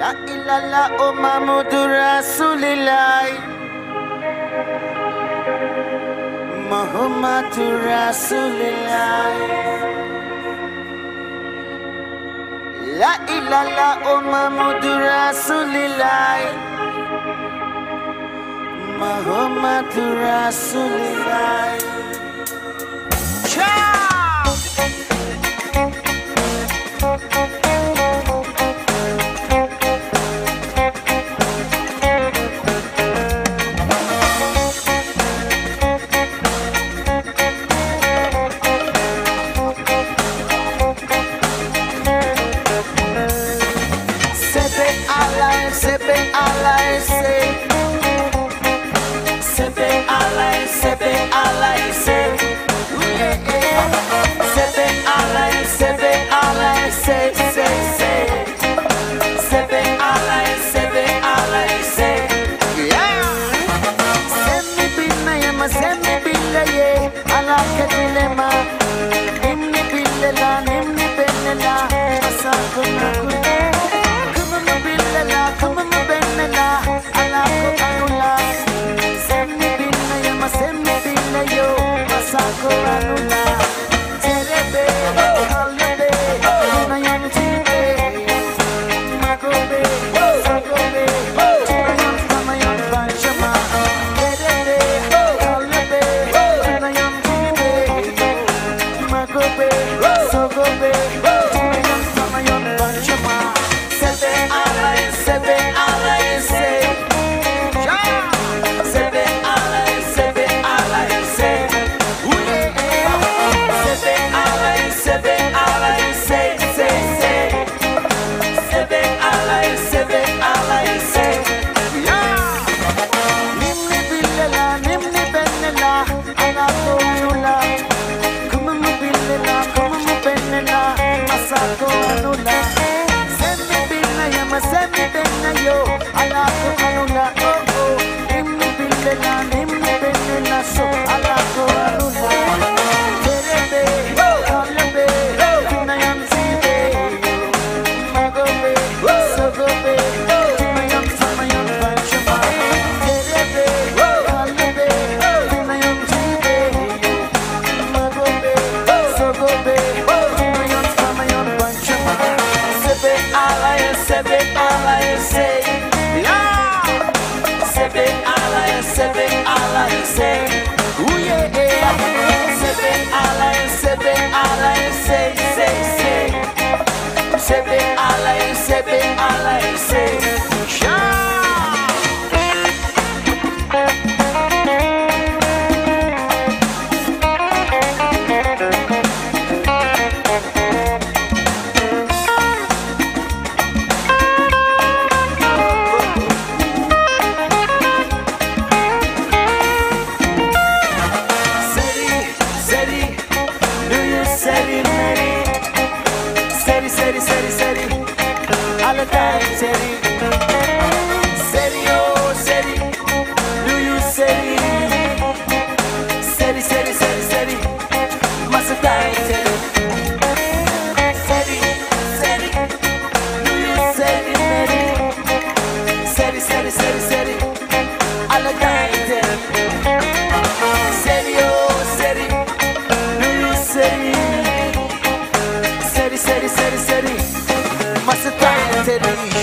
La illallah o Muhammadur Rasulillah, Muhammadur Rasulillah. La illallah o Muhammadur Rasulillah, Muhammadur Rasulillah. Ciao. Sebe alay se, sebe alay se, sebe alay se, sebe alay se, sebe alay se, sebe alay se. Semi billa yama, semi billa ye, ala kedilema. Nimni billa la, nimni billa la, asa kuna kuna. Come on, Benella, Alako Anula, Semi Billa Yama, Semi Billa Yo, Masako Anula, Terebe, Kalebe, Nayan Tibe, Magobe, Sagobe, Nayan Samayan Banshama, Terebe, Kalebe, Nayan Tibe, Magobe, Sagobe, Nayan Samayan Banshama. Sebe alay se, sebe alay se, sebe alay se, sebe alay se, sebe alay se, sebe alay se. Nimni billela, nimni bennella, alako anula. Kuma mu billela, kuma mu bennella, masako anula. Semi benna yo, alako anula, oh oh. Nimni billela, nimni bennella, so alako anula. Terebe, kalebe, nayan sibe, magobe, sogobe, nayan samayan banshama. Terebe, kalebe, nayan sibe, magobe, sogobe, nayan samayan banshama. Sebe alay se, yeah. Sebe alay se, ooh yeah. Sebe alay se, sebe alay se, yeah. Seri, all the time, seri, seri, oh, seri, do you seri, seri, must die, seri, do you seri, seri, all the time, seri, oh, seri, do you seri, seri, must die, seri.